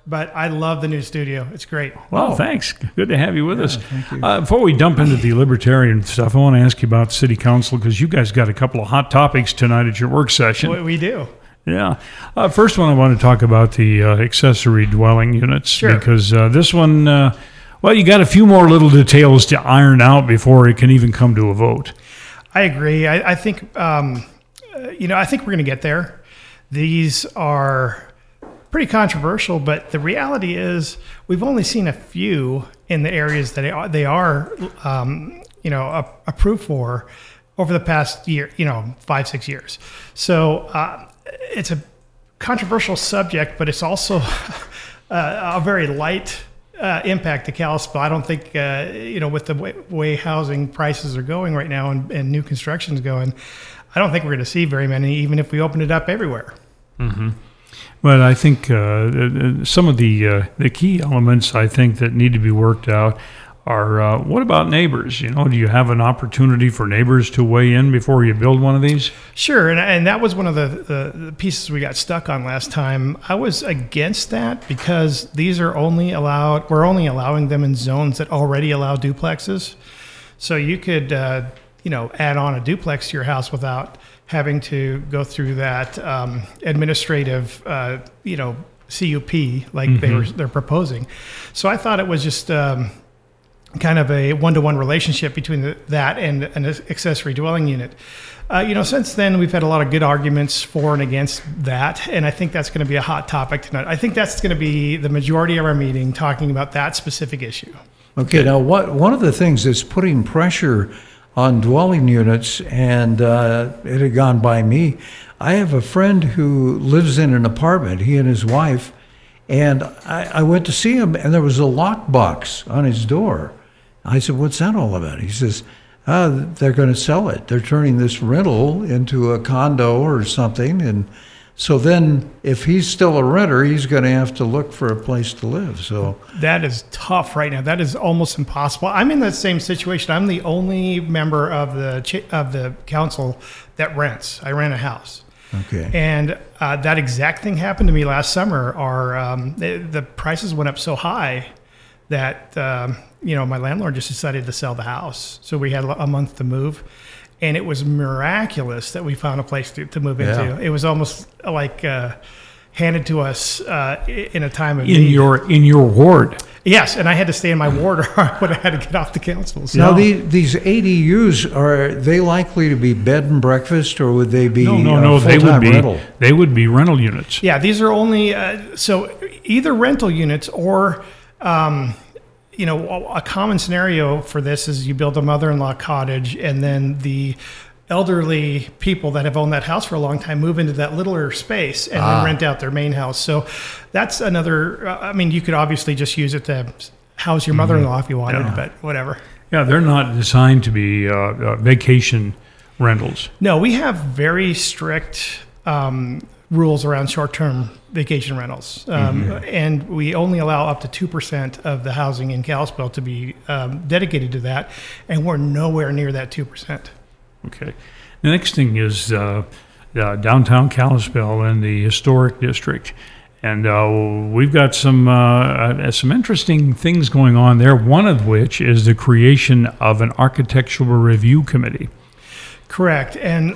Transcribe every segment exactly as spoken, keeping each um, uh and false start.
but I love the new studio. It's great. Well, oh. thanks. Good to have you with yeah, us. Thank you. Uh, before we dump into the libertarian stuff, I want to ask you about City Council, because you guys got a couple of hot topics tonight at your work session. We, we do. Yeah. Uh, first one, I want to talk about the uh, accessory dwelling units. Sure. Because uh, this one, uh, well, you got a few more little details to iron out before it can even come to a vote. I agree. I, I think, um, you know, I think we're going to get there. These are pretty controversial, but the reality is we've only seen a few in the areas that they are, they are um, you know, a, approved for over the past year, you know, five, six years. So uh, it's a controversial subject, but it's also uh, a very light uh, impact to Kalispell. I don't think, uh, you know, with the way, way housing prices are going right now and, and new construction is going, I don't think we're going to see very many, even if we open it up everywhere. Mm-hmm. But I think uh, some of the uh, the key elements I think that need to be worked out are uh, what about neighbors? You know, do you have an opportunity for neighbors to weigh in before you build one of these? Sure, and and that was one of the, the, the pieces we got stuck on last time. I was against that because these are only allowed. We're only allowing them in zones that already allow duplexes. So you could uh, you know add on a duplex to your house without having to go through that um, administrative, uh, you know, C U P like mm-hmm. they were they're proposing. So I thought it was just um, kind of a one-to-one relationship between the, that and an accessory dwelling unit. Uh, you know, since then we've had a lot of good arguments for and against that, and I think that's going to be a hot topic tonight. I think that's going to be the majority of our meeting, talking about that specific issue. Okay, now what one of the things that's putting pressure on dwelling units, and uh, it had gone by me. I have a friend who lives in an apartment, he and his wife, and I, I went to see him, and there was a lockbox on his door. I said, "What's that all about?" He says, uh, they're going to sell it. They're turning this rental into a condo or something, and so then if he's still a renter, he's going to have to look for a place to live. So that is tough right now. That is almost impossible. I'm in that same situation. I'm the only member of the of the council that rents. I rent a house. Okay. And uh, that exact thing happened to me last summer. Our um, the, the prices went up so high that um, you know my landlord just decided to sell the house. So we had a month to move. And it was miraculous that we found a place to, to move yeah. into. It was almost like uh, handed to us uh, in a time of in need. your in your ward. Yes, and I had to stay in my ward, or I would have had to get off the council. So. Now, the, these A D Us, are they likely to be bed and breakfast, or would they be no, no, uh, no? They would be rental? They would be rental units. Yeah, these are only uh, so either rental units or. Um, You know, a common scenario for this is you build a mother-in-law cottage, and then the elderly people that have owned that house for a long time move into that littler space and ah. then rent out their main house. So that's another. Uh, I mean, you could obviously just use it to house your mother-in-law if you wanted, yeah. but whatever. Yeah, they're not designed to be uh, uh, vacation rentals. No, we have very strict um, rules around short-term vacation rentals. Um, mm-hmm. And we only allow up to two percent of the housing in Kalispell to be um, dedicated to that. And we're nowhere near that two percent. Okay. The next thing is uh, uh, downtown Kalispell and the historic district. And uh, we've got some uh, uh, some interesting things going on there, one of which is the creation of an architectural review committee. Correct. And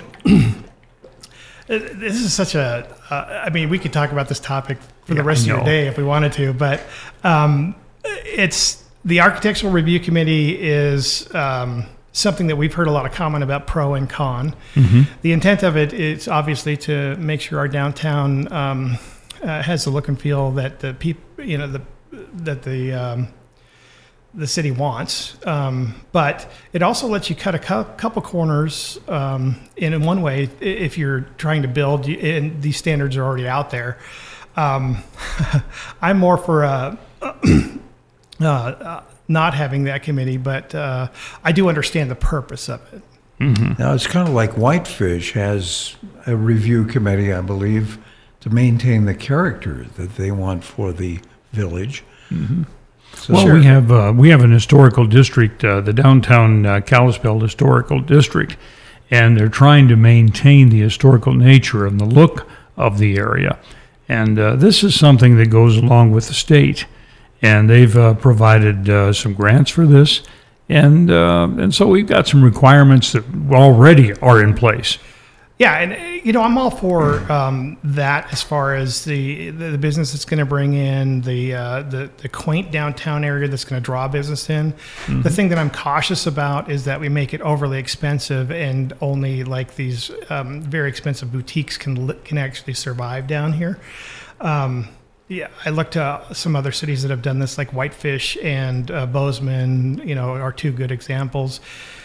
this is such a, uh, I mean, we could talk about this topic for yeah, the rest of your day if we wanted to, but um, it's, the Architectural Review Committee is um, something that we've heard a lot of comment about, pro and con. Mm-hmm. The intent of it is obviously to make sure our downtown um, uh, has the look and feel that the people, you know, the, that the, um, the city wants, um, but it also lets you cut a cu- couple corners um, in, in one way if you're trying to build, and these standards are already out there. Um, I'm more for uh, uh, uh, not having that committee, but uh, I do understand the purpose of it. Mm-hmm. Now, it's kind of like Whitefish has a review committee, I believe, to maintain the character that they want for the village. Mm-hmm. So well, sure. we have uh, we have an historical district, uh, the downtown uh, Kalispell Historical District, and they're trying to maintain the historical nature and the look of the area. And uh, this is something that goes along with the state. And they've uh, provided uh, some grants for this. And uh, and so we've got some requirements that already are in place. Yeah, and you know, I'm all for um, that as far as the the, the business that's going to bring in the, uh, the the quaint downtown area that's going to draw business in. Mm-hmm. The thing that I'm cautious about is that we make it overly expensive, and only like these um, very expensive boutiques can can actually survive down here. Um, yeah, I looked at some other cities that have done this, like Whitefish and uh, Bozeman. You know, are two good examples.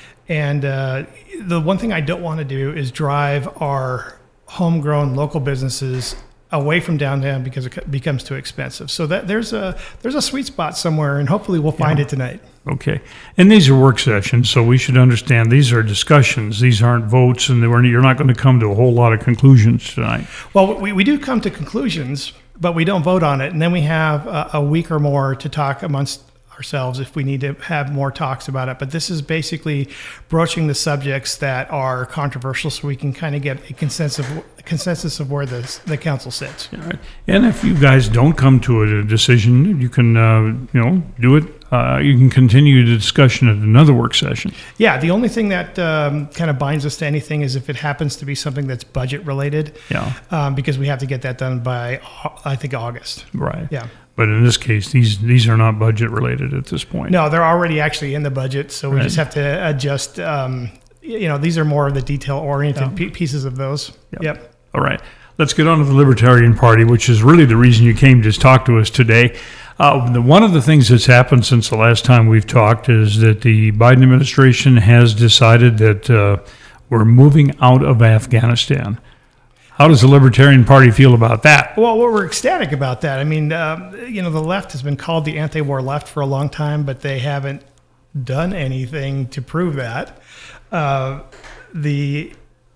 And uh, the one thing I don't want to do is drive our homegrown local businesses away from downtown because it becomes too expensive. So that there's a there's a sweet spot somewhere, and hopefully we'll find yeah. it tonight. Okay. And these are work sessions, so we should understand these are discussions. These aren't votes, and we're, you're not going to come to a whole lot of conclusions tonight. Well, we, we do come to conclusions, but we don't vote on it. And then we have a, a week or more to talk amongst ourselves if we need to have more talks about it. But this is basically broaching the subjects that are controversial, so we can kind of get a consensus a consensus of where the the council sits. All right. And if you guys don't come to a decision, you can uh, you know do it. Uh, you can continue the discussion at another work session. Yeah, the only thing that um, kind of binds us to anything is if it happens to be something that's budget related. Yeah. Um, because we have to get that done by, I think, August. Right. Yeah. But in this case, these these are not budget related at this point. No, they're already actually in the budget, so we right. just have to adjust. Um, you know, these are more of the detail-oriented yeah. p- pieces of those. Yep. yep. All right. Let's get on to the Libertarian Party, which is really the reason you came to talk to us today. Uh, the, one of the things that's happened since the last time we've talked is that the Biden administration has decided that uh, we're moving out of Afghanistan. How does the Libertarian Party feel about that? Well, we're ecstatic about that. I mean, uh, you know, the left has been called the anti-war left for a long time, but they haven't done anything to prove that. Uh, the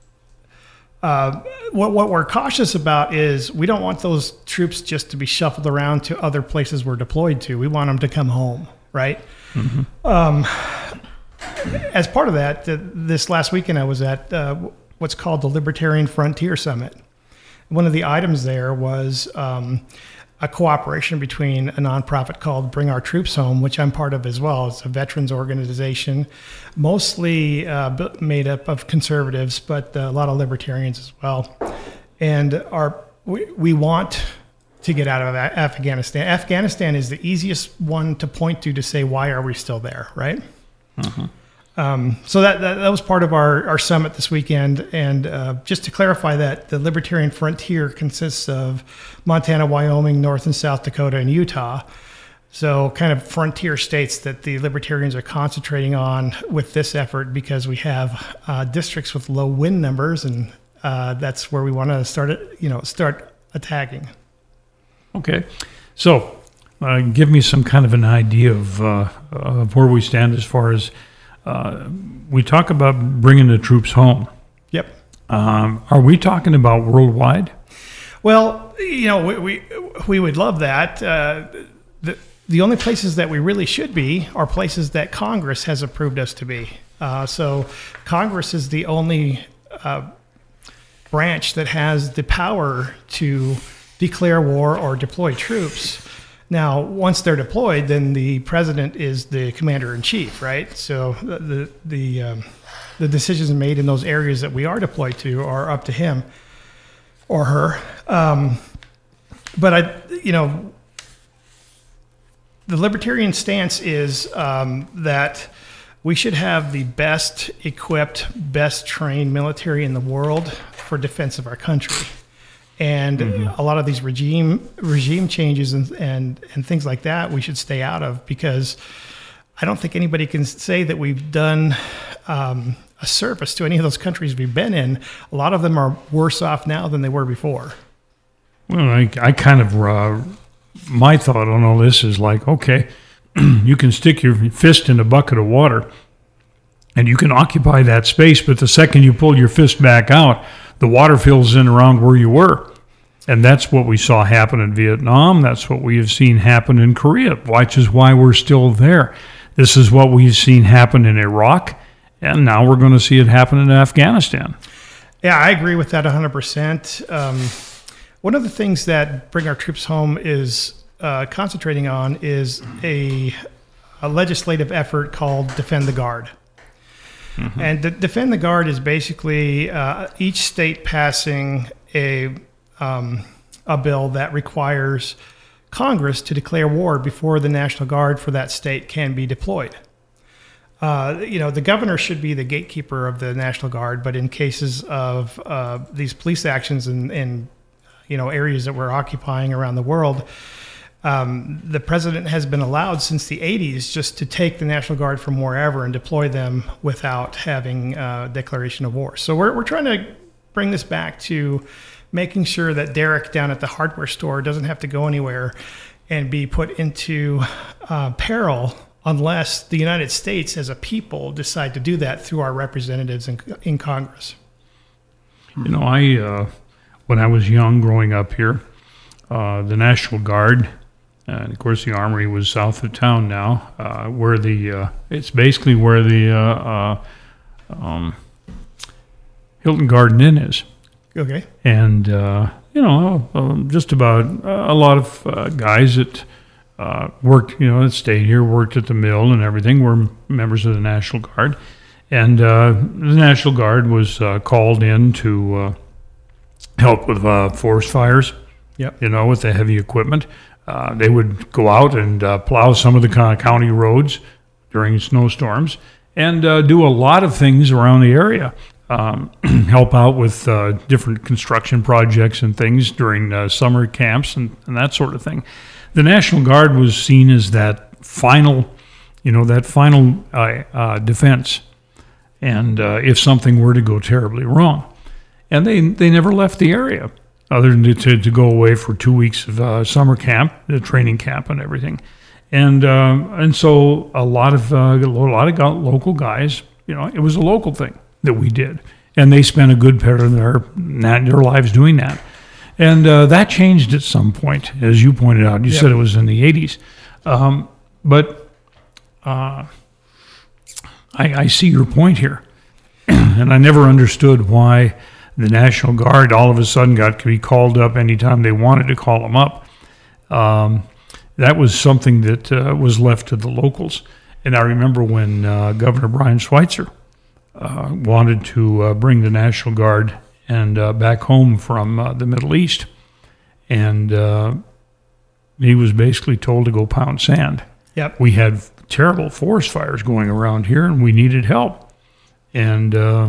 uh, what, what we're cautious about is we don't want those troops just to be shuffled around to other places we're deployed to. We want them to come home, right? Mm-hmm. Um, as part of that, the, this last weekend I was at uh, what's called the Libertarian Frontier Summit. One of the items there was um, a cooperation between a nonprofit called Bring Our Troops Home, which I'm part of as well. It's a veterans organization, mostly uh, made up of conservatives, but a lot of libertarians as well. And our we, we want to get out of Afghanistan. Afghanistan is the easiest one to point to to say, why are we still there, right? Uh-huh. Um, so that, that that was part of our, our summit this weekend. And uh, just to clarify that, the Libertarian Frontier consists of Montana, Wyoming, North and South Dakota, and Utah. So kind of frontier states that the Libertarians are concentrating on with this effort, because we have uh, districts with low win numbers, and uh, that's where we want to start it, you know, start attacking. Okay. So uh, give me some kind of an idea of, uh, of where we stand as far as Uh, we talk about bringing the troops home. Yep. Um, are we talking about worldwide? Well, you know, we we, we would love that. Uh, the the only places that we really should be are places that Congress has approved us to be. Uh, so Congress is the only uh, branch that has the power to declare war or deploy troops. Now, once they're deployed, then the president is the commander-in-chief, right? So the the the, um, the decisions made in those areas that we are deployed to are up to him or her. Um, but I, you know, the libertarian stance is um, that we should have the best equipped, best trained military in the world for defense of our country. And mm-hmm. a lot of these regime regime changes and, and, and things like that we should stay out of, because I don't think anybody can say that we've done um, a service to any of those countries we've been in. A lot of them are worse off now than they were before. Well, I, I kind of, uh, my thought on all this is like, okay, you can stick your fist in a bucket of water and you can occupy that space, but the second you pull your fist back out, the water fills in around where you were. And that's what we saw happen in Vietnam. That's what we have seen happen in Korea, which is why we're still there. This is what we've seen happen in Iraq, and now we're going to see it happen in Afghanistan. Yeah, I agree with that one hundred percent. Um, one of the things that Bring Our Troops Home is uh, concentrating on is a, a legislative effort called Defend the Guard. Mm-hmm. And the Defend the Guard is basically uh, each state passing a um, a bill that requires Congress to declare war before the National Guard for that state can be deployed. Uh, you know, the governor should be the gatekeeper of the National Guard, but in cases of uh, these police actions in, in, you know, areas that we're occupying around the world, um, the president has been allowed since the eighties just to take the National Guard from wherever and deploy them without having a declaration of war. So we're we're trying to bring this back to making sure that Derek down at the hardware store doesn't have to go anywhere and be put into uh, peril unless the United States as a people decide to do that through our representatives in, in Congress. You know, I uh, when I was young growing up here, uh, the National Guard, and of course the Armory was south of town now, uh, where the, uh, it's basically where the uh, uh, um, Hilton Garden Inn is. Okay. And, uh, you know, um, just about uh, a lot of uh, guys that uh, worked, you know, that stayed here, worked at the mill and everything, were members of the National Guard. And uh, the National Guard was uh, called in to uh, help with uh, forest fires, yep. you know, with the heavy equipment. Uh, they would go out and uh, plow some of the county roads during snowstorms and uh, do a lot of things around the area. Um, help out with uh, different construction projects and things during uh, summer camps and, and that sort of thing. The National Guard was seen as that final, you know, that final uh, uh, defense. And uh, if something were to go terribly wrong. And they they never left the area other than to, to, to go away for two weeks of uh, summer camp, the training camp and everything. And um, and so a lot of uh, a lot of local guys, you know, it was a local thing that we did, and they spent a good part of their their lives doing that, and uh, that changed at some point, as you pointed out. You yep. said it was in the eighties, um, but uh, I, I see your point here, and I never understood why the National Guard all of a sudden got to be called up anytime they wanted to call them up. Um, that was something that uh, was left to the locals, and I remember when uh, Governor Brian Schweitzer Uh, wanted to uh, bring the National Guard and uh, back home from uh, the Middle East, and uh, he was basically told to go pound sand. Yep. We had terrible forest fires going around here, and we needed help, and uh,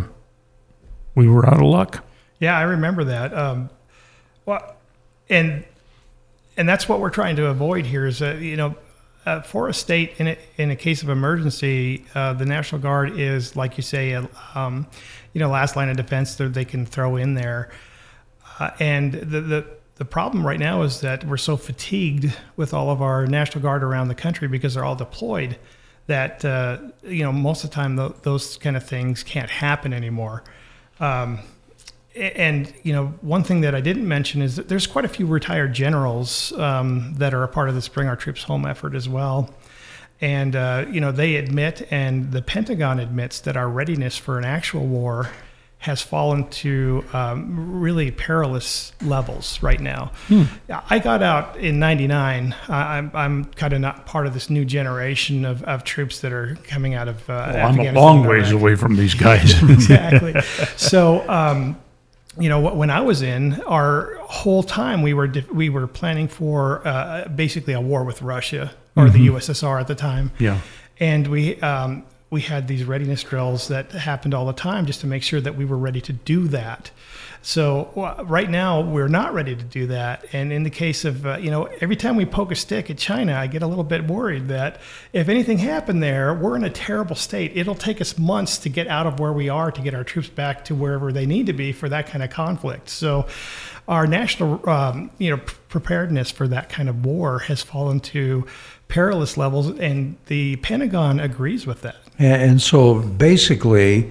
we were out of luck. Yeah, I remember that. Um, well, and and that's what we're trying to avoid here is that, you know, Uh, for a state, in a, in a case of emergency, uh, the National Guard is, like you say, a, um, you know, last line of defense that they can throw in there. Uh, and the, the the problem right now is that we're so fatigued with all of our National Guard around the country because they're all deployed that, uh, you know, most of the time th- those kind of things can't happen anymore. Um, And, you know, one thing that I didn't mention is that there's quite a few retired generals um, that are a part of this Bring Our Troops Home effort as well. And, uh, you know, they admit, and the Pentagon admits, that our readiness for an actual war has fallen to um, really perilous levels right now. Hmm. I got out in ninety-nine. I'm, I'm kind of not part of this new generation of, of troops that are coming out of uh, well, Afghanistan. I'm a long ways away from these guys. Exactly. So, um, you know, when I was in, our whole time we were we were planning for uh, basically a war with Russia or mm-hmm. the U S S R at the time. Yeah. And we um, we had these readiness drills that happened all the time just to make sure that we were ready to do that. So uh, right now we're not ready to do that. And in the case of, uh, you know, every time we poke a stick at China, I get a little bit worried that if anything happened there, we're in a terrible state. It'll take us months to get out of where we are to get our troops back to wherever they need to be for that kind of conflict. So our national, um, you know, preparedness for that kind of war has fallen to perilous levels, and the Pentagon agrees with that. And so basically,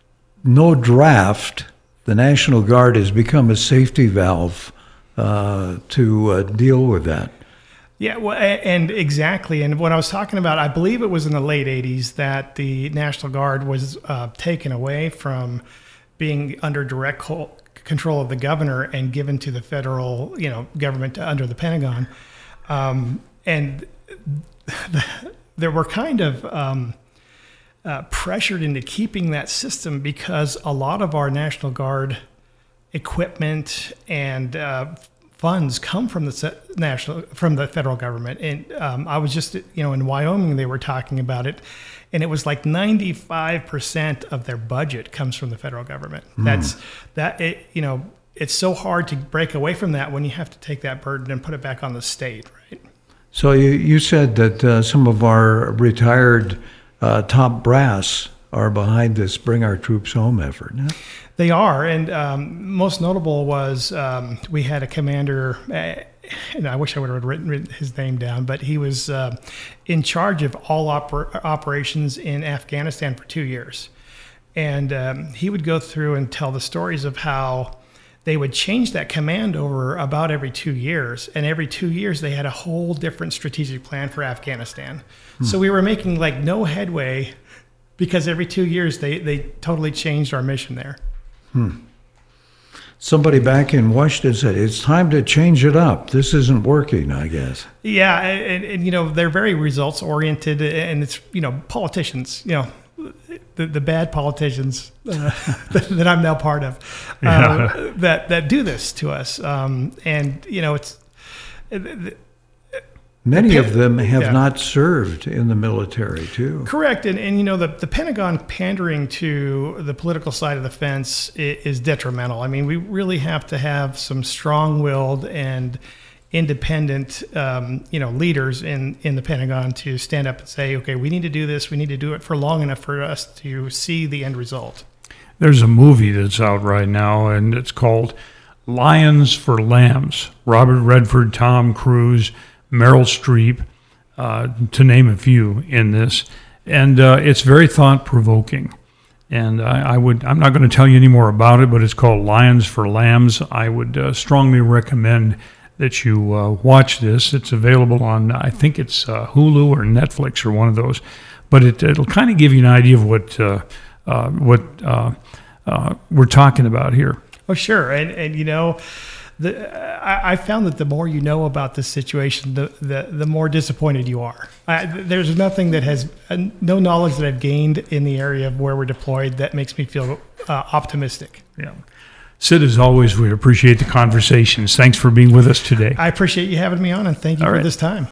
no draft. The National Guard has become a safety valve uh, to uh, deal with that. Yeah, well, and exactly. And what I was talking about, I believe it was in the late eighties that the National Guard was uh, taken away from being under direct co- control of the governor and given to the federal, you know, government under the Pentagon. Um, and the, they were kind of um, uh, pressured into keeping that system because a lot of our National Guard equipment and uh, funds come from the national, from the federal government. And um, I was just, you know, in Wyoming, they were talking about it, and it was like ninety-five percent of their budget comes from the federal government. Mm. That's that. It, you know, it's so hard to break away from that when you have to take that burden and put it back on the state, right? So you you said that uh, some of our retired uh, top brass are behind this Bring Our Troops Home effort. Yeah? They are, and um, most notable was um, we had a commander, uh, and I wish I would have written, written his name down, but he was uh, in charge of all oper- operations in Afghanistan for two years. And um, he would go through and tell the stories of how they would change that command over about every two years, and every two years they had a whole different strategic plan for Afghanistan. Hmm. So we were making like no headway because every two years they, they totally changed our mission there. Hmm. Somebody back in Washington said, it's time to change it up. This isn't working, I guess. Yeah, and, and you know, they're very results-oriented, and it's, you know, politicians, you know, the, the bad politicians uh, that, that I'm now part of, uh, yeah. that, that do this to us. Um, and, you know, it's... It, Many the, of them have yeah. not served in the military, too. Correct. And, and you know, the, the Pentagon pandering to the political side of the fence is, is detrimental. I mean, we really have to have some strong-willed and independent, um, you know, leaders in, in the Pentagon to stand up and say, okay, we need to do this. We need to do it for long enough for us to see the end result. There's a movie that's out right now, and it's called Lions for Lambs. Robert Redford, Tom Cruise, Meryl Streep, uh, to name a few in this. And uh, it's very thought-provoking. And I, I would, I'm not going to tell you any more about it, but it's called Lions for Lambs. I would uh, strongly recommend that you uh, watch this. It's available on, I think it's uh, Hulu or Netflix or one of those. But it, it'll kind of give you an idea of what, uh, uh, what uh, uh, we're talking about here. Oh, sure. And, and you know... The, I, I found that the more you know about this situation, the, the, the more disappointed you are. I, there's nothing that has, uh, no knowledge that I've gained in the area of where we're deployed that makes me feel uh, optimistic. Yeah. Sid, as always, we appreciate the conversations. Thanks for being with us today. I appreciate you having me on, and thank you All for right. this time.